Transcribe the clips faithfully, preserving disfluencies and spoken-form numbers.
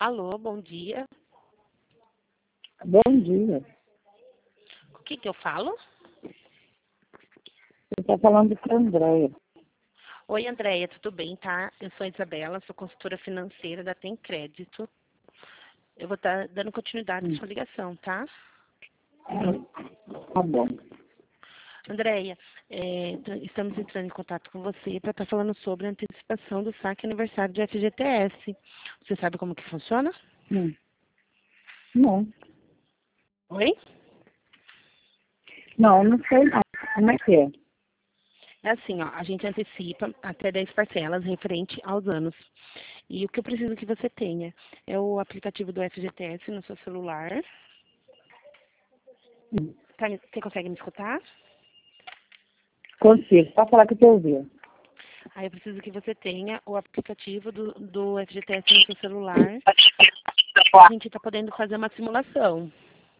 Alô, bom dia. Bom dia. O que que eu falo? Você está falando com a Andréia. Oi, Andréia, tudo bem, tá? Eu sou a Isabela, sou consultora financeira da Tem Crédito. Eu vou estar dando continuidade à Hum. sua ligação, tá? Tá bom. Andréia, é, t- estamos entrando em contato com você para estar falando sobre a antecipação do saque aniversário de F G T S. Você sabe como que funciona? Hum. Não. Oi? Não, não sei não. Como é que é? É assim, ó, a gente antecipa até dez parcelas referente aos anos. E o que eu preciso que você tenha é o aplicativo do F G T S no seu celular. Hum. Tá me- Você consegue me escutar? Consigo. Pode falar que eu estou ouvindo. Aí eu preciso que você tenha o aplicativo do, do F G T S no seu celular. A gente está podendo fazer uma simulação.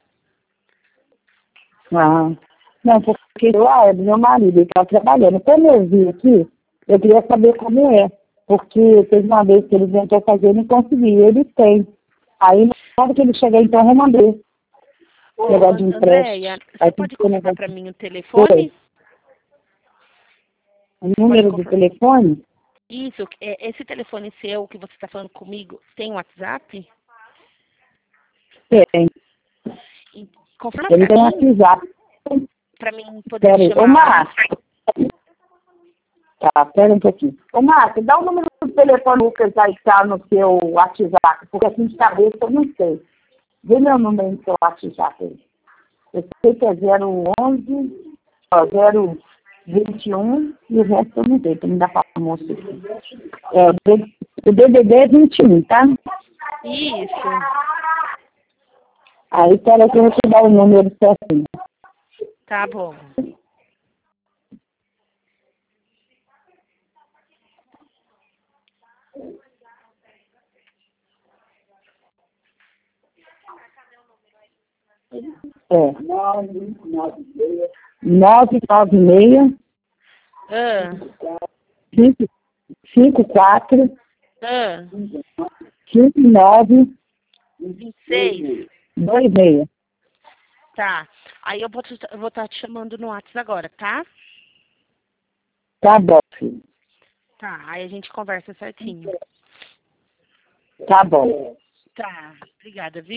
Ah. Não, porque lá é do meu marido, ele está trabalhando. Quando eu vi aqui, eu queria saber como é. Porque teve uma vez que ele tentou fazer e não conseguiu. Ele tem. Aí, na hora que ele chegar, então, eu mandei. Ô, Negócio de An- Andréia, empréstimo. você Aí tem pode que ter confirmar negócio para mim o de telefone? O Pode número do confirmar. telefone? Isso, é, esse telefone seu que você está falando comigo tem WhatsApp? Tem. E confirma Ele para tem um mim, WhatsApp. para mim poder te Peraí. Ô, chamar. Márcio. Tá, pera um pouquinho. Ô, Márcio, dá o número do telefone Lucas aí que tá no seu WhatsApp, porque assim de cabeça eu não sei. Vê meu número no seu WhatsApp aí. Eu sei que é zero onze, ó, zero vinte e um e o resto eu não sei, pra me dar pra moça aqui. É, o D- o D D D é vinte e um, tá? Isso. Aí, pera que eu vou te dar o número certinho. Tá bom. É. nove nove seis, Ah, cinco cinco quatro, ah, cinco nove vinte e seis. dois seis. Tá. Aí eu vou te- eu vou estar te chamando no WhatsApp agora, tá? Tá bom, filho. Tá. Aí a gente conversa certinho. Tá bom. Tá. Obrigada, viu?